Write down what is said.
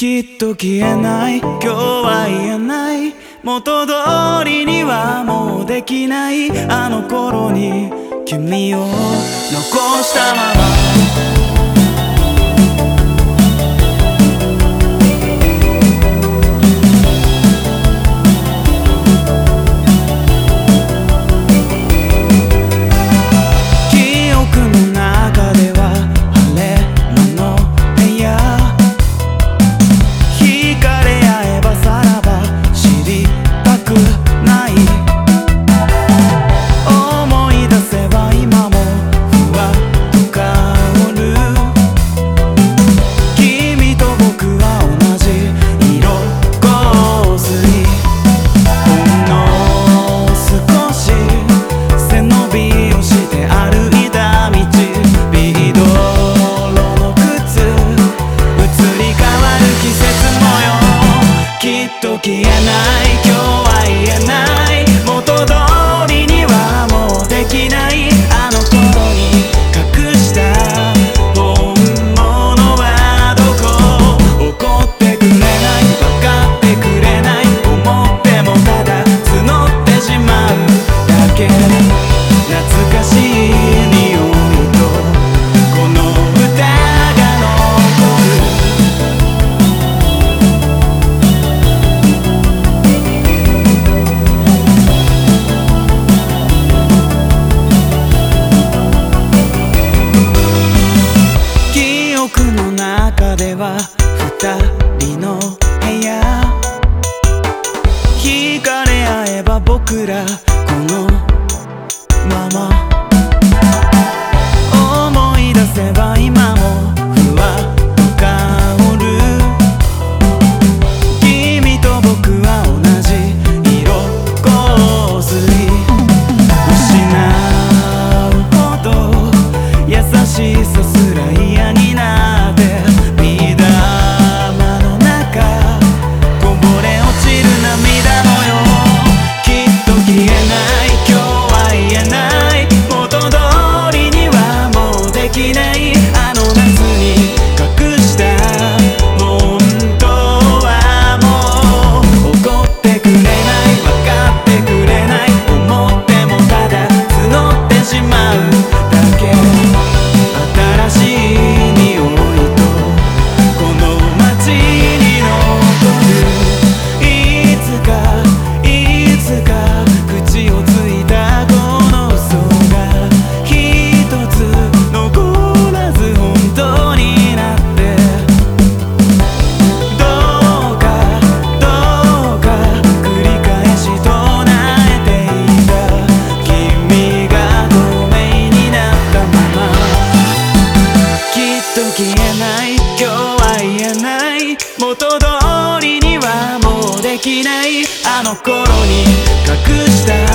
きっと消えない、今日は言えない、元通りにはもうできない、あの頃に君を残したまま。消えない、今日は言えない、元通りにはもうできない、あの頃に隠した本物はどこ。怒ってくれない、分かってくれない、思ってもただ募ってしまうだけ。懐かしい匂いとこの歌が残る。僕の中では二人の部屋、惹かれ合えば僕らこのまま、思い出せば今もふわっと香る。君と僕は同じ色香水、失うほど優しさすら嫌になる。元通りにはもうできない、あの頃に隠した